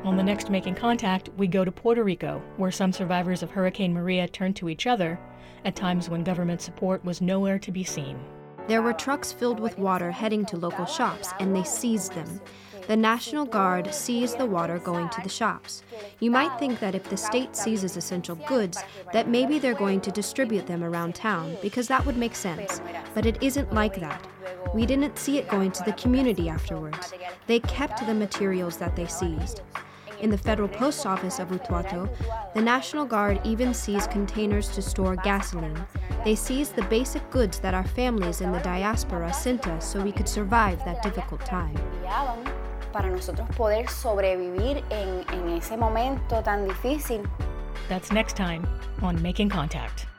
On the next Making Contact, we go to Puerto Rico, where some survivors of Hurricane Maria turned to each other at times when government support was nowhere to be seen. There were trucks filled with water heading to local shops, and they seized them. The National Guard seized the water going to the shops. You might think that if the state seizes essential goods, that maybe they're going to distribute them around town, because that would make sense. But it isn't like that. We didn't see it going to the community afterwards. They kept the materials that they seized. In the Federal Post Office of Utuado, the National Guard even seized containers to store gasoline. They seized the basic goods that our families in the diaspora sent us so we could survive that difficult time. Para nosotros poder sobrevivir en ese momento tan difícil. That's next time on Making Contact.